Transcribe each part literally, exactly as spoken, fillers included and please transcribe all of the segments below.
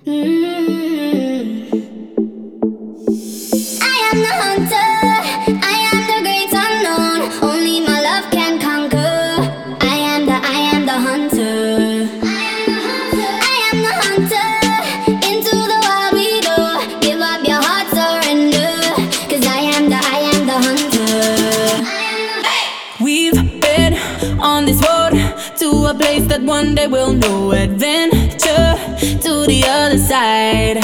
Mm. I am the hunter, I am the great unknown. Only my love can conquer. I am the, I am the hunter. I am the hunter. Into the wild we go. Give up your heart, surrender. Cause I am the, I am the hunter. We've been on this road to a place that one day we'll know. Adventure to the other side.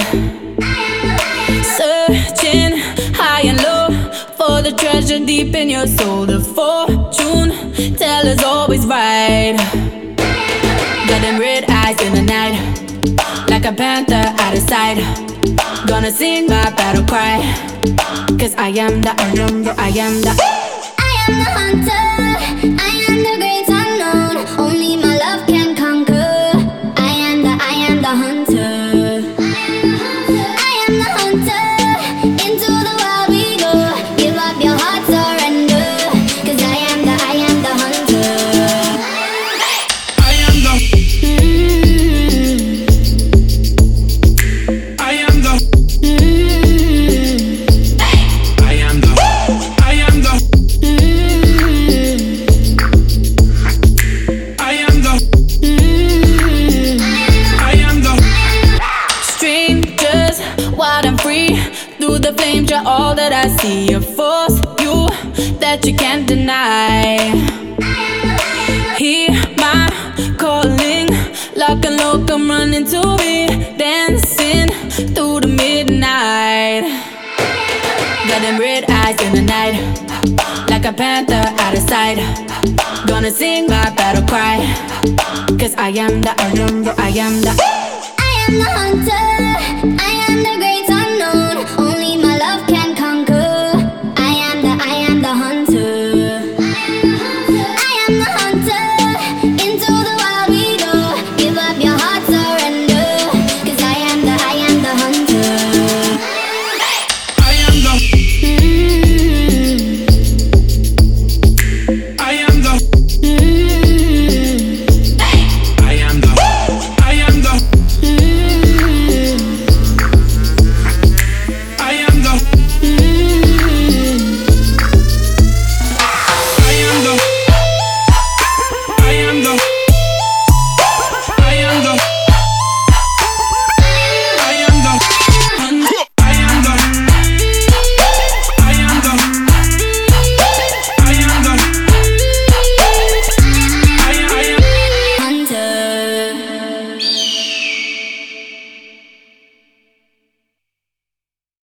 Searching high and low for the treasure deep in your soul. The fortune teller's always right. Got them red eyes in the night, like a panther out of sight. Gonna sing my battle cry. Cause I am the, I am the, I am the I am the hunter, I am the great unknown. Only my love can conquer. I am the, I am the hunter. I am the hunter. Into the wild we go. Give up your heart, surrender. Cause I am the, I am the hunter. I am the, Mm. I am the, Mm. I am the, I am the, Mm. I am the, Mm. I am the. strangers, wild and free. Through the flames, you're all that I see. A force, you, that you can't deny. Hear my calling, lock and low, come running to me. Dancing through the midnight. Got them red eyes in the night, like a panther out of sight. Gonna sing my battle cry. Cause I am the, I am the, I am the I am the hunter. I